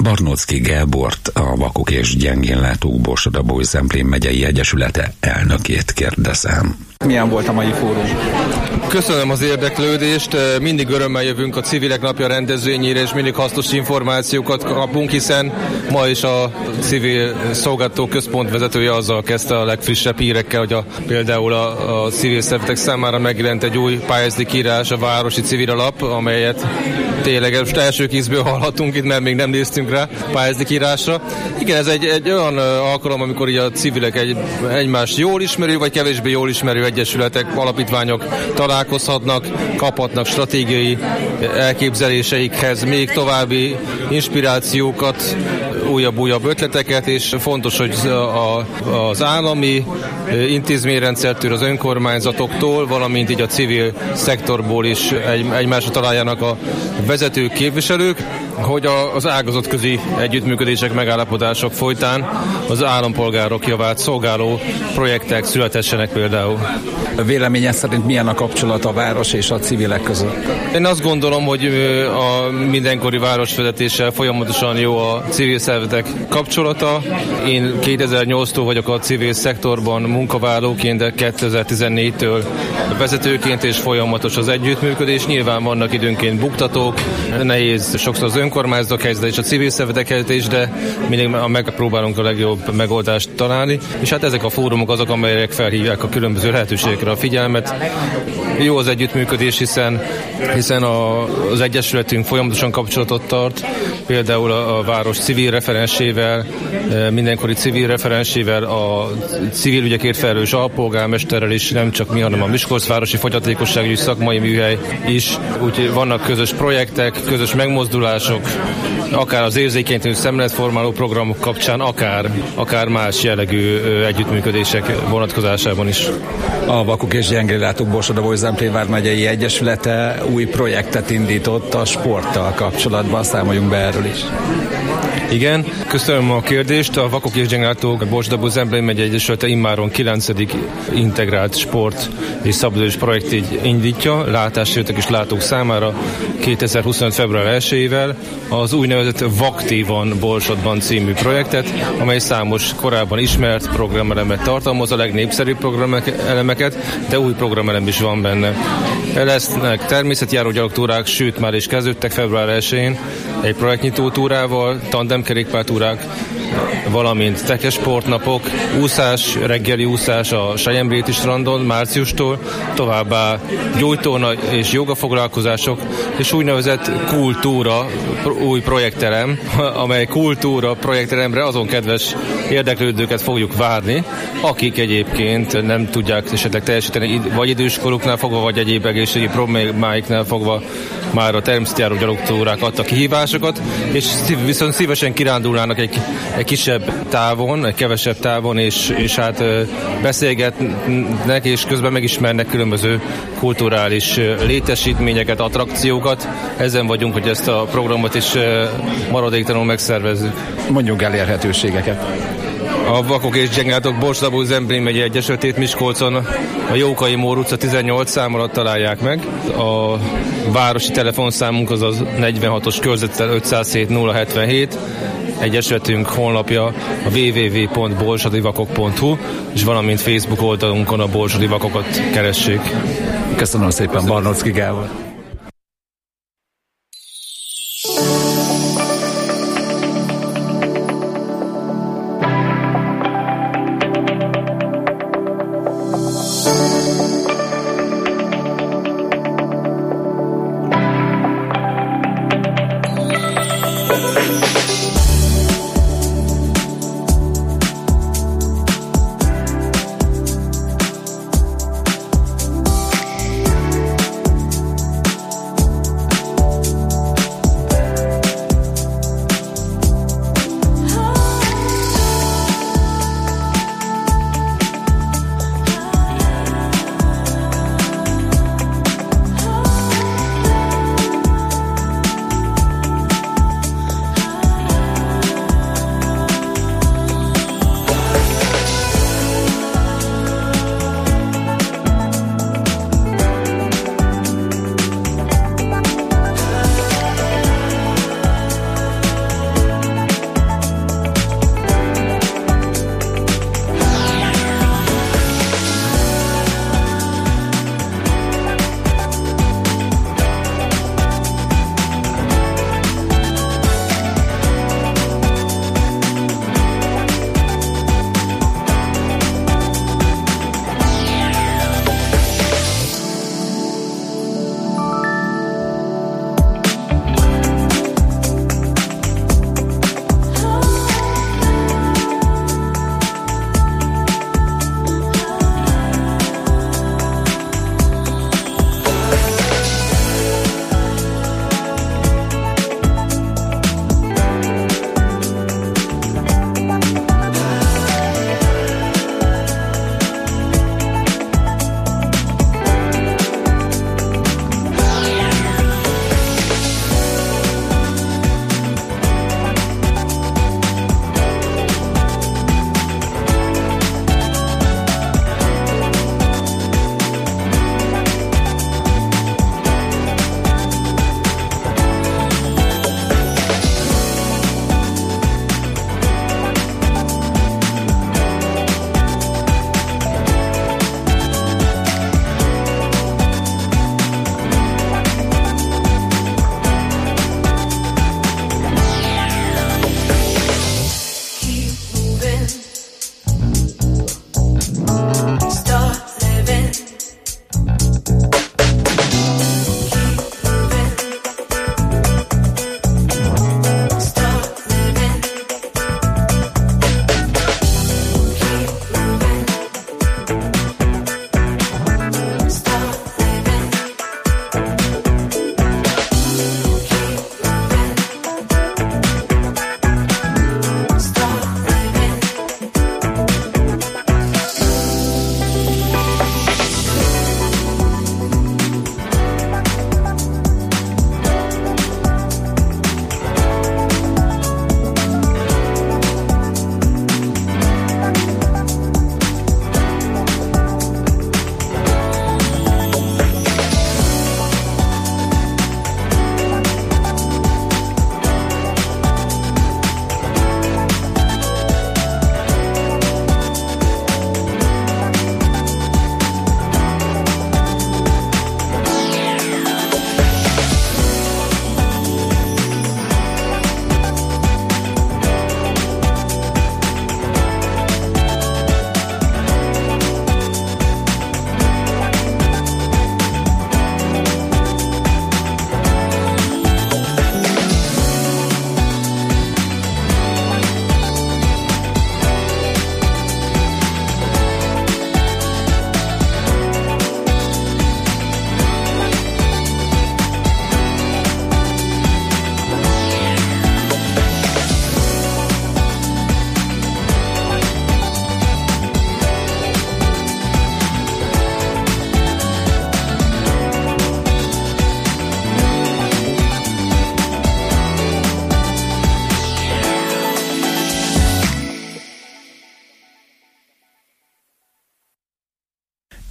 Barnóczky Gábort, a Vakok és Gyengénlátók Borsod-Abaúj-Zemplén megyei egyesülete elnökét kérdezem. Milyen volt a mai fórum? Köszönöm az érdeklődést, mindig örömmel jövünk a Civilek Napja rendezvényére, és mindig hasznos információkat kapunk, hiszen ma is a Civil Szolgáltató Központ vezetője azzal kezdte a legfrissebb hírekkel, hogy például a civil szervezetek számára megjelent egy új pályázatírás, a Városi Civil Alap, amelyet tényleg most első kézből hallhatunk itt, mert még nem néztünk rá pályázatírásra. Igen, ez egy olyan alkalom, amikor így a civilek egymást jól ismerő, vagy kevésbé jól ismerő egyesületek, alapítványok találkozhatnak, kaphatnak stratégiai elképzeléseikhez még további inspirációkat, újabb ötleteket, és fontos, hogy az állami intézményrendszertől, az önkormányzatoktól, valamint így a civil szektorból is egymásra találjanak a vezetők, képviselők, hogy az ágazatközi együttműködések, megállapodások folytán az állampolgárok javát szolgáló projektek születessenek például. Véleménye szerint milyen a kapcsolat a város és a civilek között? Én azt gondolom, hogy a mindenkori városvezetéssel folyamatosan jó a civil szervezetek kapcsolata. Én 2008-tól vagyok a civil szektorban munkavállalóként, de 2014-től vezetőként, és folyamatos az együttműködés. Nyilván vannak időnként buktatók, nehéz sokszor az önkormányzatok helyzete és a civil szervezetek helyzete is, de mindig megpróbálunk a legjobb megoldást találni. És hát ezek a fórumok azok, amelyek felhívják a különböző lehetőségekre a figyelmet. Jó az együttműködés, hiszen az egyesületünk folyamatosan kapcsolatot tart, például a város civil referensével, mindenkori civil referensével, a civil ügyekért felelős alpolgármesterrel is, nem csak mi, hanem a Miskolcvárosi Fogyatékosságügyi Szakmai Műhely is. Úgyhogy vannak közös projektek, közös megmozdulások, akár az érzékenyítő szemléletformáló programok kapcsán, akár más jellegű együttműködések vonatkozásában is. A Vakok és Gyengénlátók Borsod-Abaúj-Zemplén vármegyei egyesülete új projektet indított a sporttal kapcsolatban, számoljunk be erről is. Igen, köszönöm a kérdést. A Vakok és Gyengénlátók Borsod-Abaúj-Zemplén megyei egyesülete immáron 9. integrált sport és szabadidős projektét indítja látássérültek és látók számára 2025. február 1-ével az úgynevezett Vaktívan Borsodban című projektet, amely számos korábban ismert programelemet tartalmaz, a legnépszerűbb programelemeket, de új programelem is van benne. Lesznek természetjáró gyalogtúrák, sőt már is kezdődtek február 1-én egy projektnyitó túrával, tandemkerékpártúrák, valamint tekesportnapok, úszás, reggeli úszás a Selyemréti strandon márciustól, továbbá gyógytorna és jogafoglalkozások, és úgynevezett kultúra új projektelem, amely kultúra projektelemre azon kedves érdeklődőket fogjuk várni, akik egyébként nem tudják esetleg teljesíteni, vagy időskoruknál fogva, vagy egyéb egészségi problémáiknál fogva már a természetjáró gyalogtúrák adtak kihívásokat, és viszont szívesen kirándulnának egy kisebb távon, egy kevesebb távon, és hát beszélgetnek, és közben megismernek különböző kulturális létesítményeket, attrakciókat. Ezen vagyunk, hogy ezt a programot is maradéktalanul megszervezzük. Mondjuk elérhetőségeket. A Vakok és Gyengénlátók Borsod-Abaúj-Zemplén megyei egyesületét Miskolcon a Jókai Mór utca 18 szám alatt találják meg. A városi telefonszámunk az 46-os körzettel 507 077. Egyesületünk honlapja a www.borsodivakok.hu, és valamint Facebook oldalunkon a Borsodi Vakokat keressék. Köszönöm szépen, Barnóczky Gábor.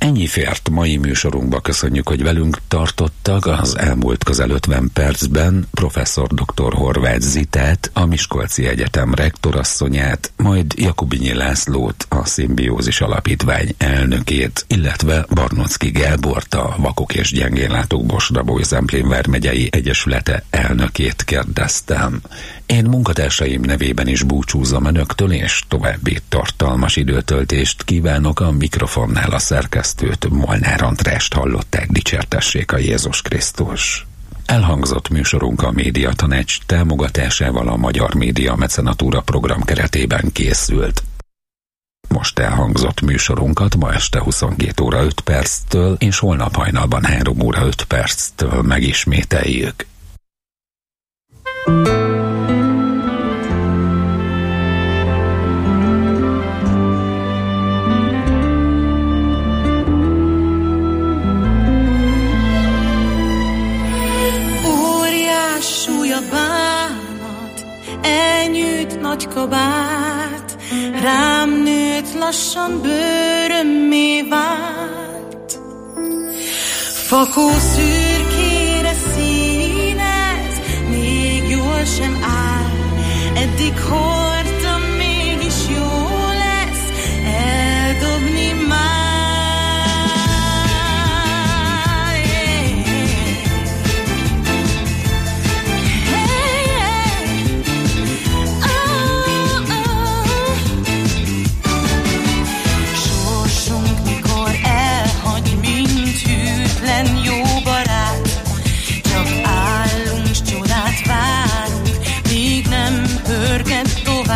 Ennyi fért mai műsorunkba, köszönjük, hogy velünk tartottak. Az elmúlt közel 50 percben professzor dr. Horváth Zitát, a Miskolci Egyetem rektorasszonyát, majd Jakubinyi Lászlót, a Szimbiózis Alapítvány elnökét, illetve Barnocki Gábort, a Vakok és Gyengénlátók Borsod-Abaúj-Zemplén vármegyei egyesülete elnökét kérdeztem. Én munkatársaim nevében is búcsúzom önöktől, és további tartalmas időtöltést kívánok. A mikrofonnál a szerkesztőt, Molnár Andrást hallották, dicsértessék a Jézus Krisztus. Elhangzott műsorunk a Médiatanács támogatásával a Magyar Média Mecenatúra program keretében készült. Most elhangzott műsorunkat ma este 22 óra 5 perctől és holnap hajnalban 3 óra 5 perctől megismételjük. Elnyűjt nagy kabát, rám nőtt, lassan bőrömmé vált. Fakó szürkére színez, még jól sem áll. Eddig hordtam, mégis jó lesz eldobni már. Jó barát, csak állunk, s csodát várunk, míg nem pörget tovább.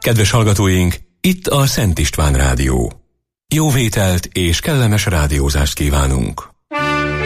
Kedves hallgatóink, itt a Szent István Rádió. Jó vételt és kellemes rádiózást kívánunk!